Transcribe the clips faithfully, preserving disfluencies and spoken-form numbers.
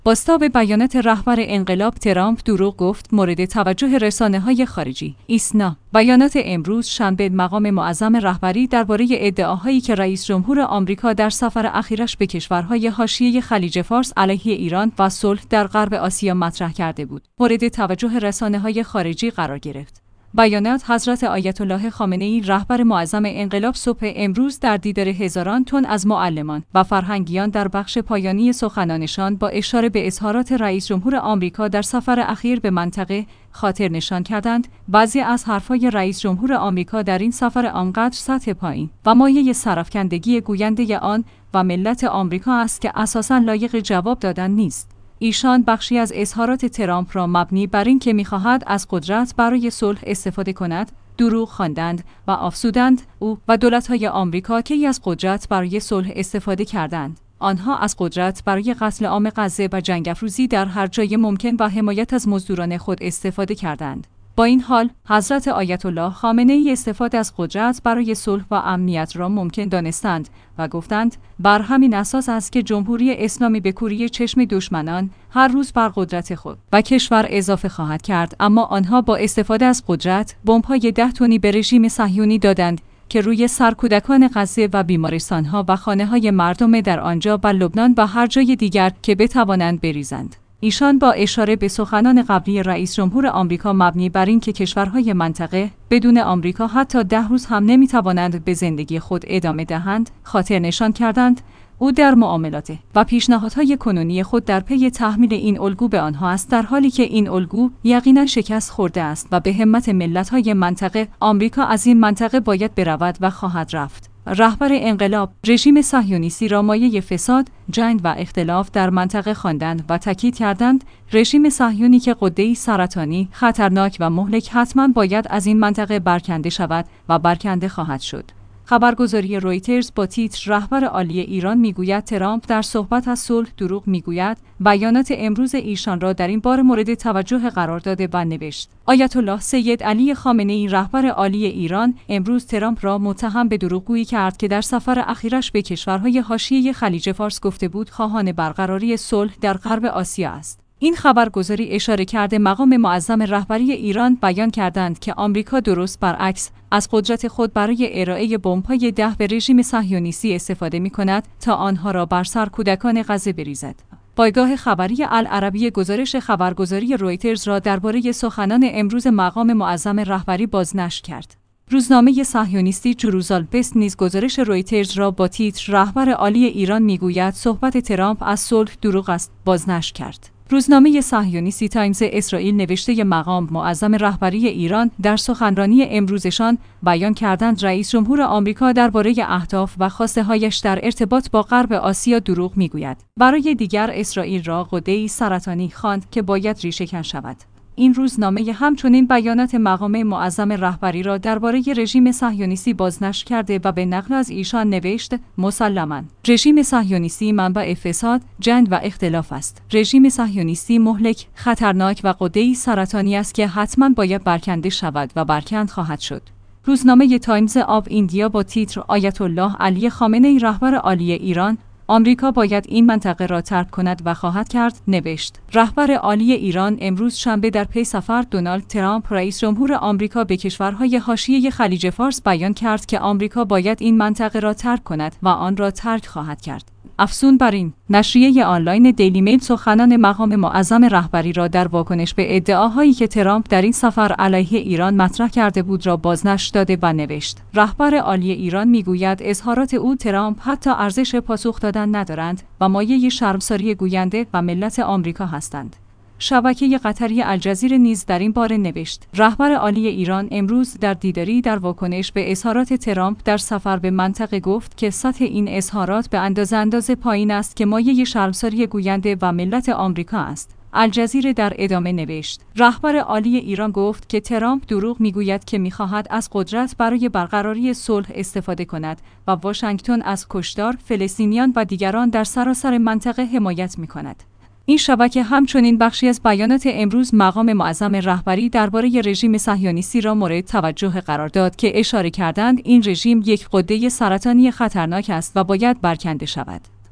بازتاب بیانات رهبر انقلاب ترامپ دروغ گفت مورد توجه رسانه‌های خارجی. ایسنا بیانات امروز شنبه مقام معظم رهبری درباره ادعاهایی که رئیس جمهور آمریکا در سفر اخیرش به کشورهای حاشیه خلیج فارس علیه ایران و صلح در غرب آسیا مطرح کرده بود، مورد توجه رسانه‌های خارجی قرار گرفت. بیانات حضرت آیت الله خامنه‌ای رهبر معظم انقلاب صبح امروز در دیدار هزاران تن از معلمان و فرهنگیان در بخش پایانی سخنانشان با اشاره به اظهارات رئیس جمهور آمریکا در سفر اخیر به منطقه خاطر نشان کردند بعضی از حرفهای رئیس جمهور آمریکا در این سفر آنقدر سطح پایین و مایه سرافکندگی گوینده آن و ملت آمریکا است که اساساً لایق جواب دادن نیست. ایشان بخشی از اظهارات ترامپ را مبنی بر این که می‌خواهد از قدرت برای صلح استفاده کند، دروغ خواندند و افزودند او و دولت‌های آمریکا که از قدرت برای صلح استفاده کردند. آنها از قدرت برای قتل عام غزه و جنگ افروزی در هر جای ممکن و حمایت از مزدوران خود استفاده کردند. با این حال، حضرت آیت الله خامنه‌ای استفاده از قدرت برای صلح و امنیت را ممکن دانستند و گفتند بر همین اساس است که جمهوری اسلامی به کوری چشم دشمنان هر روز بر قدرت خود و کشور اضافه خواهد کرد، اما آنها با استفاده از قدرت بمب‌های ده تنی به رژیم صهیونی دادند که روی سرکودکان غزه و بیمارستان‌ها و خانه‌های مردم در آنجا و لبنان و هر جای دیگر که بتوانند بریزند. ایشان با اشاره به سخنان قبلی رئیس جمهور آمریکا مبنی بر این که کشورهای منطقه بدون آمریکا حتی ده روز هم نمیتوانند به زندگی خود ادامه دهند، خاطر نشان کردند او در معاملات و پیشنهادهای کنونی خود در پی تحمیل این الگو به آنها است، در حالی که این الگو یقینا شکست خورده است و به همت ملت‌های منطقه آمریکا از این منطقه باید برود و خواهد رفت. رهبر انقلاب رژیم صهیونیستی را مایه فساد، جنگ و اختلاف در منطقه خواندند و تاکید کردند رژیم صهیونی که غده‌ای سرطانی، خطرناک و مهلک حتما باید از این منطقه برکنده شود و برکنده خواهد شد. خبرگزاری رویترز با تیتر رهبر عالی ایران میگوید ترامپ در صحبت از صلح دروغ میگوید، بیانات امروز ایشان را در این بار مورد توجه قرار داده و نوشت آیت الله سید علی خامنه‌ای رهبر عالی ایران امروز ترامپ را متهم به دروغگویی کرد که در سفر اخیرش به کشورهای حاشیه خلیج فارس گفته بود خواهان برقراری صلح در غرب آسیا است. این خبرگزاری اشاره کرده مقام معظم رهبری ایران بیان کردند که آمریکا درست برعکس از قدرت خود برای ارائه بمب‌های ده به رژیم صهیونیستی استفاده می‌کند تا آنها را بر سر کودکان غزه بریزد. پایگاه خبری العربیه گزارش خبرگزاری رویترز را درباره سخنان امروز مقام معظم رهبری بازنشر کرد. روزنامه صهیونیستی جروزال پست نیز گزارش رویترز را با تیتر رهبر عالی ایران میگوید صحبت ترامپ از صلح دروغ است بازنشر کرد. روزنامه صهیونیستی تایمز اسرائیل نوشته مقام معظم رهبری ایران در سخنرانی امروزشان بیان کردند رئیس جمهور آمریکا درباره اهداف و خواسته‌هایش در ارتباط با غرب آسیا دروغ میگوید. برای دیگر اسرائیل را غده‌ای سرطانی خواند که باید ریشه‌کن شود. این روزنامه همچنین بیانات مقام معظم رهبری را درباره رژیم صهیونیستی بازنشر کرده و به نقل از ایشان نوشت مسلماً رژیم صهیونیستی منبع فساد، جنگ و اختلاف است. رژیم صهیونیستی مهلک، خطرناک و غده‌ای سرطانی است که حتماً باید برکنده شود و برکند خواهد شد. روزنامه تایمز آف ایندیا با تیتر آیت الله علی خامنه‌ای رهبر عالی ایران آمریکا باید این منطقه را ترک کند و خواهد کرد نوشت رهبر عالی ایران امروز شنبه در پی سفر دونالد ترامپ رئیس جمهور آمریکا به کشورهای حاشیه خلیج فارس بیان کرد که آمریکا باید این منطقه را ترک کند و آن را ترک خواهد کرد. افزون بر این، نشریه آنلاین دیلی میل سخنان مقام معظم رهبری را در واکنش به ادعاهایی که ترامپ در این سفر علیه ایران مطرح کرده بود را بازنشر داده و نوشت رهبر عالی ایران میگوید اظهارات او ترامپ حتی ارزش پاسخ دادن ندارند و مایه شرمساری گوینده و ملت آمریکا هستند. شبکه قطری الجزیره نیز در این باره نوشت رهبر عالی ایران امروز در دیداری در واکنش به اظهارات ترامپ در سفر به منطقه گفت که سطح این اظهارات به اندازه اندازه پایین است که مایه شرمساری گوینده و ملت آمریکا است. الجزیره در ادامه نوشت رهبر عالی ایران گفت که ترامپ دروغ میگوید که میخواهد از قدرت برای برقراری صلح استفاده کند و واشنگتن از کشتار فلسطینیان و دیگران در سراسر منطقه حمایت میکند. این شبکه همچنین بخشی از بیانات امروز مقام معظم رهبری درباره رژیم صهیونیستی را مورد توجه قرار داد که اشاره کردند این رژیم یک غده سرطانی خطرناک است و باید برکنده شود.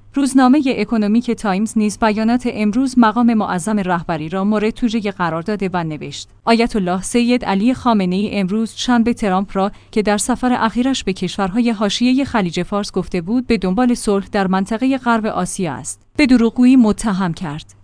روزنامه اکونومیک تایمز نیز بیانات امروز مقام معظم رهبری را مورد توجیه قرار داده و نوشت: آیت الله سید علی خامنه‌ای امروز شنبه ترامپ را که در سفر اخیرش به کشورهای حاشیه خلیج فارس گفته بود به دنبال صلح در منطقه غرب آسیا است، به دروغگویی متهم کرد.